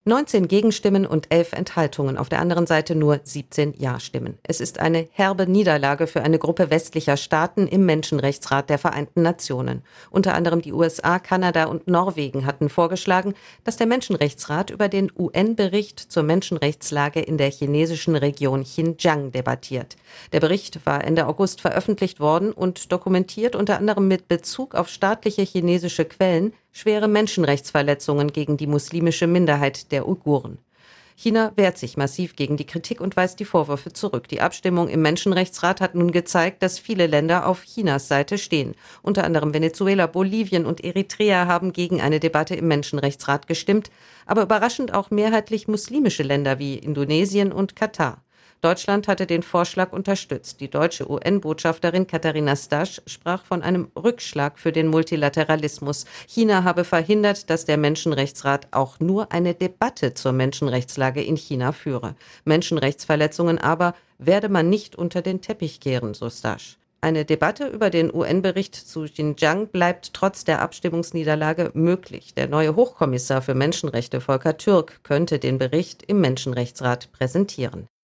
19 Gegenstimmen und 11 Enthaltungen, auf der anderen Seite nur 17 Ja-Stimmen. Es ist eine herbe Niederlage für eine Gruppe westlicher Staaten im Menschenrechtsrat der Vereinten Nationen. Unter anderem die USA, Kanada und Norwegen hatten vorgeschlagen, dass der Menschenrechtsrat über den UN-Bericht zur Menschenrechtslage in der chinesischen Region Xinjiang debattiert. Der Bericht war Ende August veröffentlicht worden und dokumentiert unter anderem mit Bezug auf staatliche chinesische Quellen schwere Menschenrechtsverletzungen gegen die muslimische Minderheit der Uiguren. China wehrt sich massiv gegen die Kritik und weist die Vorwürfe zurück. Die Abstimmung im Menschenrechtsrat hat nun gezeigt, dass viele Länder auf Chinas Seite stehen. Unter anderem Venezuela, Bolivien und Eritrea haben gegen eine Debatte im Menschenrechtsrat gestimmt, aber überraschend auch mehrheitlich muslimische Länder wie Indonesien und Katar. Deutschland hatte den Vorschlag unterstützt. Die deutsche UN-Botschafterin Katharina Stasch sprach von einem Rückschlag für den Multilateralismus. China habe verhindert, dass der Menschenrechtsrat auch nur eine Debatte zur Menschenrechtslage in China führe. Menschenrechtsverletzungen aber werde man nicht unter den Teppich kehren, so Stasch. Eine Debatte über den UN-Bericht zu Xinjiang bleibt trotz der Abstimmungsniederlage möglich. Der neue Hochkommissar für Menschenrechte, Volker Türk, könnte den Bericht im Menschenrechtsrat präsentieren.